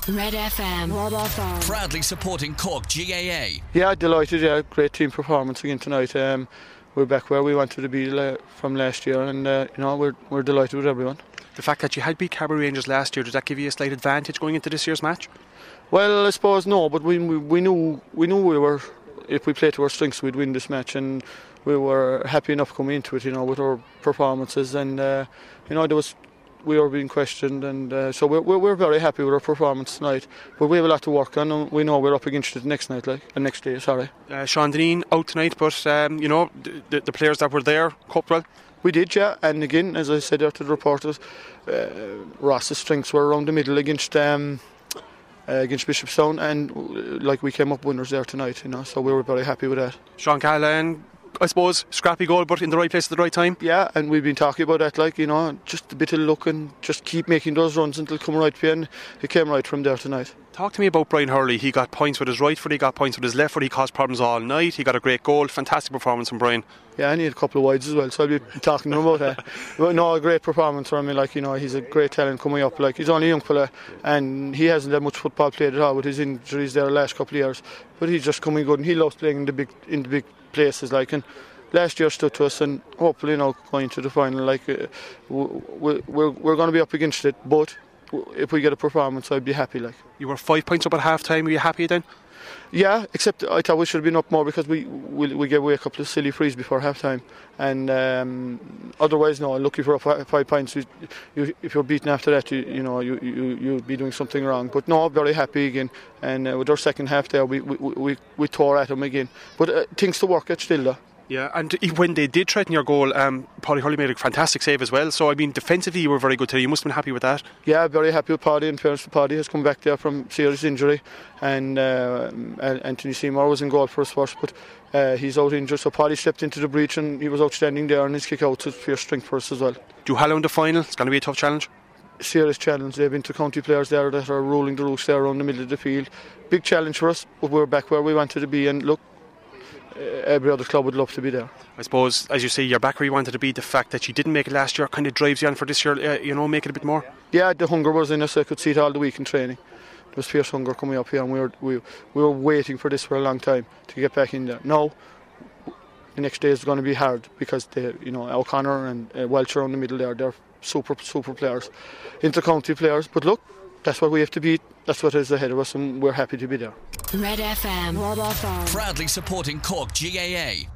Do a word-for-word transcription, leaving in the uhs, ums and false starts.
Red F M. Red F M. Proudly supporting Cork G A A. Yeah, delighted. Yeah, great team performance again tonight. Um, we're back where we wanted to be la- from last year, and uh, you know we're we're delighted with everyone. The fact that you had beat Carbery Rangers last year, does that give you a slight advantage going into this year's match? Well, I suppose no, but we we, we knew we knew we were, if we played to our strengths, we'd win this match, and we were happy enough coming into it, you know, with our performances, and uh, you know there was. We were being questioned, and uh, so we're, we're we're very happy with our performance tonight. But we have a lot to work on, and we know we're up against it next night, like the next day. Sorry. Uh, Sean Dineen out tonight, but um, you know the, the players that were there coped well. We did, yeah. And again, as I said there to the reporters, uh, Ross's strengths were around the middle against um, uh, against Bishopstown, and uh, like we came up winners there tonight, you know. So we were very happy with that. Sean Callahan, I suppose, scrappy goal, but in the right place at the right time. Yeah, and we've been talking about that, like, you know, just a bit of luck and just keep making those runs until it come right for you, and it came right from there tonight. Talk to me about Brian Hurley. He got points with his right foot, he got points with his left foot, he caused problems all night, he got a great goal, fantastic performance from Brian. Yeah, and he had a couple of wides as well, so I'll be talking to him about that. But no, a great performance from him, like, you know, he's a great talent coming up, like, he's only a young fella, and he hasn't had much football played at all with his injuries there the last couple of years, but he's just coming good, and he loves playing in the big, in the big places, like, and last year stood to us, and hopefully, you know, going to the final, like, uh, we're, we're, we're going to be up against it, but if we get a performance, I'd be happy, like. You were five points up at half time, were you happy then? Yeah, except I thought we should have been up more because we we, we gave away a couple of silly frees before half time, and um, otherwise, no, lucky for five, five points. You, you, if you're beaten after that, you, you know, you, you, you'd be doing something wrong. But no, very happy again, and uh, with our second half there, we, we, we, we tore at them again. But uh, things to work at still, though. Yeah, and when they did threaten your goal, um, Paddy Hurley made a fantastic save as well. So, I mean, defensively you were very good today. You must have been happy with that. Yeah, very happy with Paddy. In fairness to Paddy, has come back there from serious injury, and uh, Anthony Seymour was in goal for us first, but uh, he's out injured. So Paddy stepped into the breach, and he was outstanding there, and his kick out was pure strength for us as well. Duhallow in the final, it's going to be a tough challenge. Serious challenge. They have inter-county players there that are ruling the roost there around the middle of the field. Big challenge for us, but we're back where we wanted to be, and look, every other club would love to be there. I suppose, as you say, you're back where you wanted to be. The fact that you didn't make it last year kind of drives you on for this year, uh, you know, make it a bit more. Yeah, the hunger was in us. I could see it all the week in training. There was fierce hunger coming up here, and we were we, we were waiting for this for a long time to get back in there. Now, the next day is going to be hard because they, you know, O'Connor and uh, Welch are in the middle there. They're super super players, inter-county players. But look, that's what we have to beat. That's what is ahead of us, and we're happy to be there. Red F M. Red F M. Proudly supporting Cork G A A.